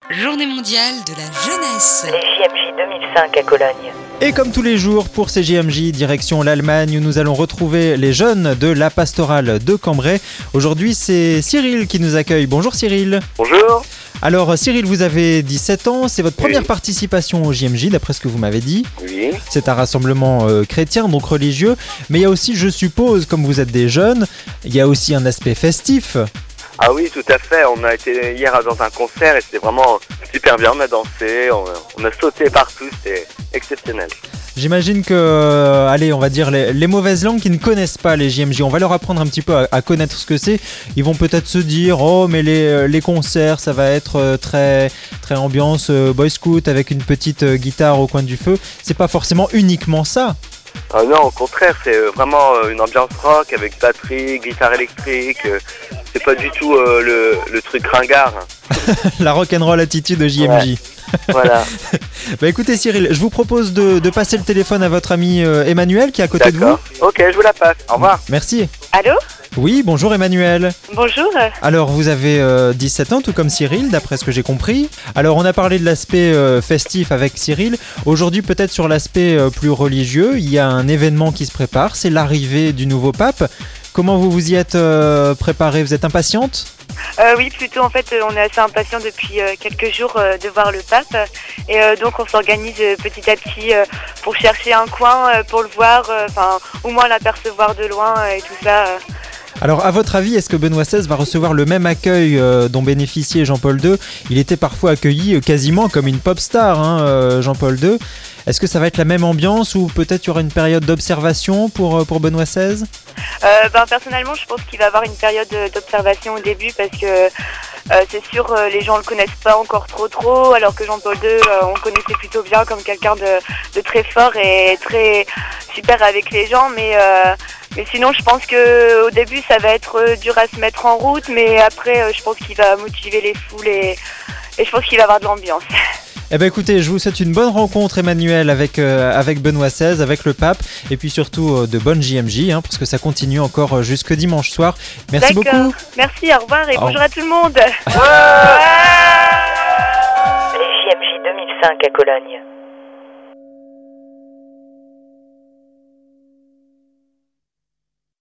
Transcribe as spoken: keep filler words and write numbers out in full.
Journée mondiale de la jeunesse. Les J M J deux mille cinq à Cologne. Et comme tous les jours, pour ces J M J, direction l'Allemagne, où nous allons retrouver les jeunes de la pastorale de Cambrai. Aujourd'hui, c'est Cyril qui nous accueille. Bonjour Cyril. Bonjour. Alors Cyril, vous avez dix-sept ans, c'est votre première Oui. participation au J M J, d'après ce que vous m'avez dit. Oui. C'est un rassemblement euh, chrétien, donc religieux. Mais il y a aussi, je suppose, comme vous êtes des jeunes, il y a aussi un aspect festif. Ah oui, tout à fait. On a été hier dans un concert et c'était vraiment super bien. On a dansé, on a, on a sauté partout, c'était exceptionnel. J'imagine que, euh, allez, on va dire les, les mauvaises langues qui ne connaissent pas les J M J, on va leur apprendre un petit peu à, à connaître ce que c'est. Ils vont peut-être se dire, oh, mais les, les concerts, ça va être euh, très, très ambiance euh, boy scout avec une petite euh, guitare au coin du feu. C'est pas forcément uniquement ça. Ah non, au contraire, c'est vraiment une ambiance rock avec batterie, guitare électrique. C'est pas du tout euh, le, le truc ringard. La rock'n'roll attitude de J M J. Ouais. Voilà. Bah écoutez Cyril, je vous propose de, de passer le téléphone à votre ami euh, Emmanuel qui est à côté de vous. D'accord. Ok, je vous la passe. Au revoir. Merci. Allô ? Oui, bonjour Emmanuel. Bonjour. Alors vous avez euh, dix-sept ans tout comme Cyril, d'après ce que j'ai compris. Alors on a parlé de l'aspect euh, festif avec Cyril. Aujourd'hui peut-être sur l'aspect euh, plus religieux, il y a un événement qui se prépare, c'est l'arrivée du nouveau pape. Comment vous vous y êtes euh, préparé ? Vous êtes impatiente ? Euh, oui, plutôt en fait, euh, on est assez impatient depuis euh, quelques jours euh, de voir le pape et euh, donc on s'organise euh, petit à petit euh, pour chercher un coin euh, pour le voir, enfin euh, au moins l'apercevoir de loin euh, et tout ça. Euh. Alors à votre avis, est-ce que Benoît seize va recevoir le même accueil euh, dont bénéficiait Jean-Paul deux ? Il était parfois accueilli euh, quasiment comme une pop star, hein, euh, Jean-Paul deux. Est-ce que ça va être la même ambiance ou peut-être il y aura une période d'observation pour, euh, pour Benoît seize ? Euh, ben, personnellement, je pense qu'il va y avoir une période d'observation au début parce que euh, c'est sûr, euh, les gens le connaissent pas encore trop trop, alors que Jean-Paul deux, euh, on le connaissait plutôt bien comme quelqu'un de, de très fort et très super avec les gens, mais euh, mais sinon, je pense que au début, ça va être euh, dur à se mettre en route, mais après, euh, je pense qu'il va motiver les foules et, et je pense qu'il va y avoir de l'ambiance. Eh bien écoutez, je vous souhaite une bonne rencontre Emmanuel avec, euh, avec Benoît seize, avec le pape, et puis surtout euh, de bonnes J M J, hein, parce que ça continue encore euh, jusque dimanche soir. Merci D'accord. beaucoup. Merci, au revoir et Au bonjour à tout le monde. Les J M J deux mille cinq à Cologne.